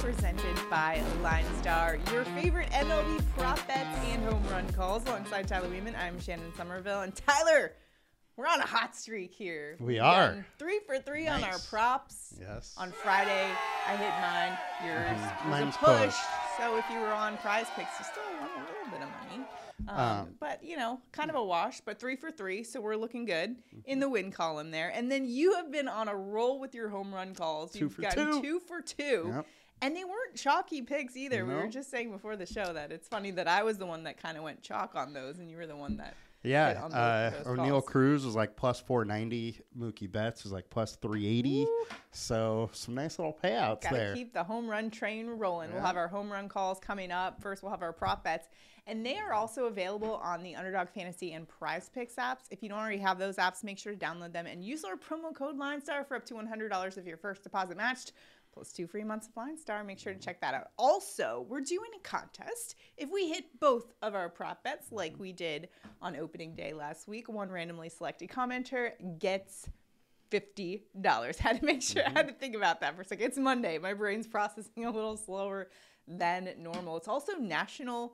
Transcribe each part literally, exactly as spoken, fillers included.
presented by Line Star, your favorite M L B prop bets and home run calls. Alongside Tyler Weeman, I'm Shannon Somerville. And Tyler, we're on a hot streak here. We We've are. gotten Three for three Nice. on our props. Yes. On Friday, I hit mine. Yours Mhm. was Mine's a push. pushed. So if you were on Prize Picks, you still won a little bit of money. Um, Um, but, you know, kind of a wash, but three for three, so we're looking good in the win column there. And then you have been on a roll with your home run calls. Two You've for gotten two. two for two. Yep. And they weren't chalky picks either. We were No. just saying before the show that it's funny that I was the one that kind of went chalk on those, and you were the one that hit Yeah. on both Uh, of those O'Neal calls. Cruz was like plus four ninety. Mookie Betts was like plus three eighty. Woo. So some nice little payouts Gotta there. keep the home run train rolling. We'll Yeah. have our home run calls coming up. First, we'll have our prop bets. And they are also available on the Underdog Fantasy and Prize Picks apps. If you don't already have those apps, make sure to download them and use our promo code LineStar for up to one hundred dollars if your first deposit matched, plus two free months of LineStar. Make sure to check that out. Also, we're doing a contest. If we hit both of our prop bets like we did on opening day last week, one randomly selected commenter gets fifty dollars. Had to make sure, I had to think about that for a second. It's Monday. My brain's processing a little slower than normal. It's also National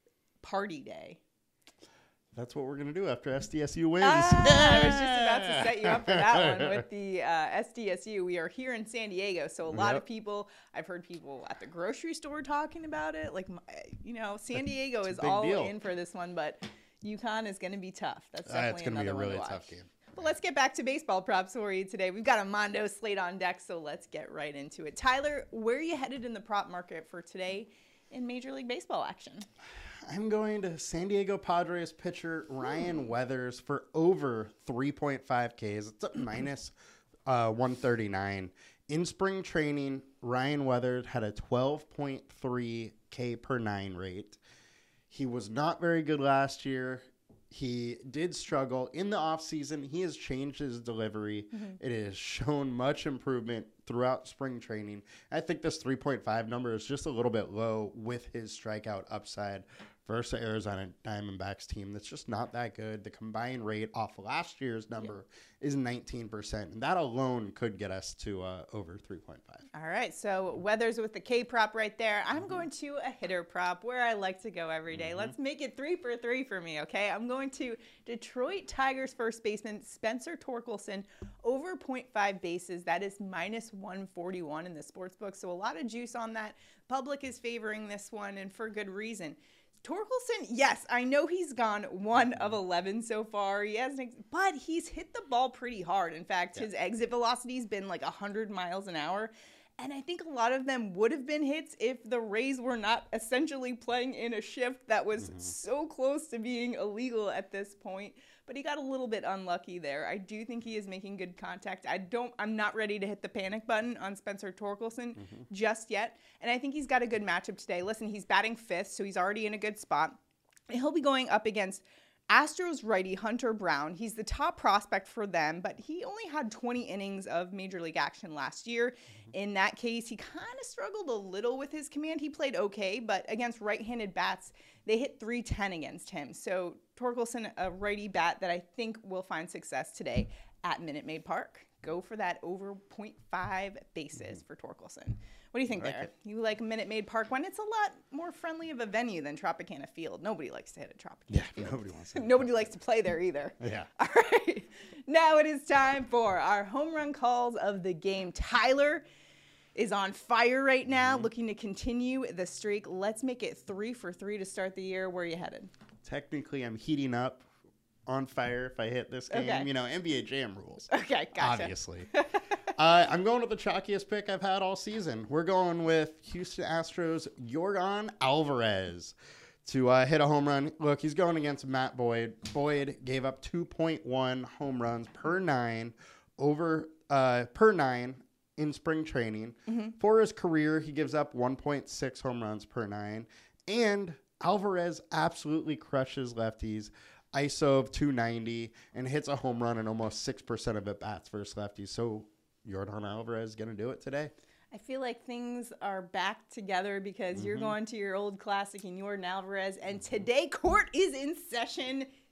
Party Day. That's what we're going to do after S D S U wins. Ah, I was just about to set you up for that one with the uh, S D S U. We are here in San Diego, so a lot Yep. of people, I've heard people at the grocery store talking about it. Like, my- you know, San Diego It's a is big all deal. in for this one, but UConn is going to be tough. That's Uh, definitely it's going to be a another one really to tough watch. game. But let's get back to baseball props for you today. We've got a Mondo slate on deck, so let's get right into it. Tyler, where are you headed in the prop market for today in Major League Baseball action? I'm going to San Diego Padres pitcher Ryan Weathers for over three point five Ks. It's up minus uh, one thirty-nine. In spring training, Ryan Weathers had a twelve point three K per nine rate. He was not very good last year. He did struggle in the offseason. He has changed his delivery. Mm-hmm. It has shown much improvement throughout spring training. I think this three point five number is just a little bit low with his strikeout upside versus the Arizona Diamondbacks team that's just not that good. The combined rate off last year's number is nineteen percent, and that alone could get us to uh, over three point five. All right, so Weathers with the K prop right there. I'm going to a hitter prop where I like to go every day. Mm-hmm. Let's make it three for three for me, okay? I'm going to Detroit Tigers first baseman Spencer Torkelson over zero point five bases. That is minus one forty-one in the sports book, so a lot of juice on that. Public is favoring this one, and for good reason. Torkelson, yes, I know he's gone one of eleven so far. He hasn't, but he's hit the ball pretty hard. In fact, Yeah. his exit velocity's been like one hundred miles an hour. And I think a lot of them would have been hits if the Rays were not essentially playing in a shift that was Mm-hmm. so close to being illegal at this point. But he got a little bit unlucky there. I do think he is making good contact. I don't, I'm not ready to hit the panic button on Spencer Torkelson Mm-hmm. just yet. And I think he's got a good matchup today. Listen, he's batting fifth, so he's already in a good spot. And he'll be going up against Astros righty Hunter Brown. He's the top prospect for them, but he only had twenty innings of Major League action last year. In that case, he kind of struggled a little with his command. He played okay, but against right-handed bats, they hit three ten against him. So Torkelson, a righty bat that I think will find success today at Minute Maid Park. Go for that over zero point five bases for Torkelson. What do you think Like there? it. You like Minute Maid Park when it's a lot more friendly of a venue than Tropicana Field. Nobody likes to hit at Tropicana Yeah, Field. nobody wants to. Nobody likes to play there either. Yeah. All right. Now it is time for our home run calls of the game. Tyler is on fire right now, Mm-hmm. looking to continue the streak. Let's make it three for three to start the year. Where are you headed? Technically, I'm heating up on fire if I hit this game. Okay. You know, N B A Jam rules. Okay, gotcha. Obviously. uh, I'm going with the chalkiest pick I've had all season. We're going with Houston Astros Yordan Alvarez to uh, hit a home run. Look, he's going against Matt Boyd. Boyd gave up two point one home runs per nine over uh, per nine in spring training. Mm-hmm. For his career, he gives up one point six home runs per nine. And Alvarez absolutely crushes lefties. I S O of two ninety and hits a home run in almost six percent of at bats versus lefties. So Yordan Alvarez is going to do it today. I feel like things are back together because Mm-hmm. you're going to your old classic in Yordan Alvarez, and today court is in session.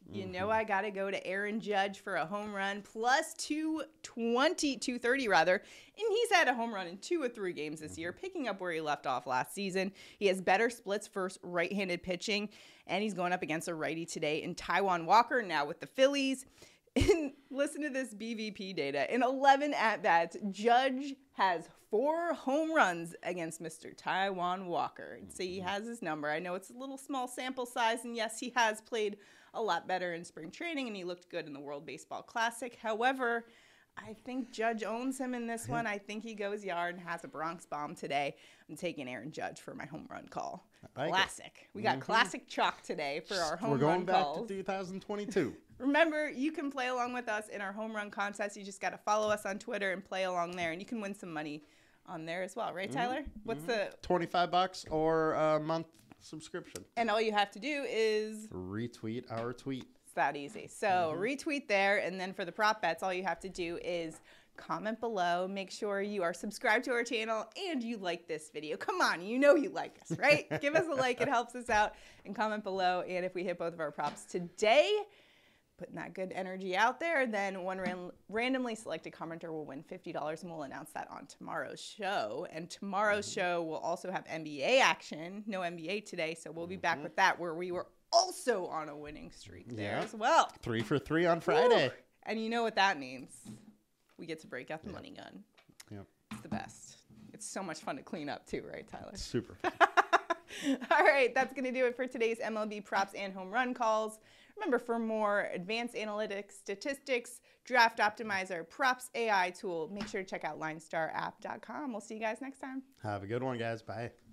You know I got to go to Aaron Judge for a home run, plus two twenty, two thirty rather. And he's had a home run in two or three games this year, picking up where he left off last season. He has better splits versus right-handed pitching, and he's going up against a righty today in Taijuan Walker, now with the Phillies. And listen to this B V P data. In eleven at-bats, Judge has four home runs against Mister Taijuan Walker. So he has his number. I know it's a little small sample size, and yes, he has played a lot better in spring training, and he looked good in the World Baseball Classic. However, I think Judge owns him in this one. I think he goes yard and has a Bronx bomb today. I'm taking Aaron Judge for my home run call. Like classic. It. We got mm-hmm. classic chalk today for our home We're going run back calls. to two thousand twenty-two. Remember, you can play along with us in our home run contest. You just got to follow us on Twitter and play along there, and you can win some money on there as well. Right, Tyler? Mm-hmm. What's mm-hmm. the... twenty-five bucks or a month subscription. And all you have to do is... retweet our tweet. It's that easy. So mm-hmm. retweet there, and then for the prop bets, all you have to do is comment below. Make sure you are subscribed to our channel and you like this video. Come on, you know you like us, right? Give us a like. It helps us out. And comment below. And if we hit both of our props today, putting that good energy out there, then one ran- randomly selected commenter will win fifty dollars, and we'll announce that on tomorrow's show. And tomorrow's mm-hmm. show will also have N B A action. No N B A today, so we'll be mm-hmm. back with that, where we were also on a winning streak there yeah. as well. Three for three on Friday. Woo. And you know what that means. We get to break out the yep. money gun. Yep. It's the best. It's so much fun to clean up too, right, Tyler? Super fun. All right, that's going to do it for today's M L B props and home run calls. Remember, for more advanced analytics, statistics, draft optimizer, props A I tool, make sure to check out line star app dot com. We'll see you guys next time. Have a good one, guys. Bye.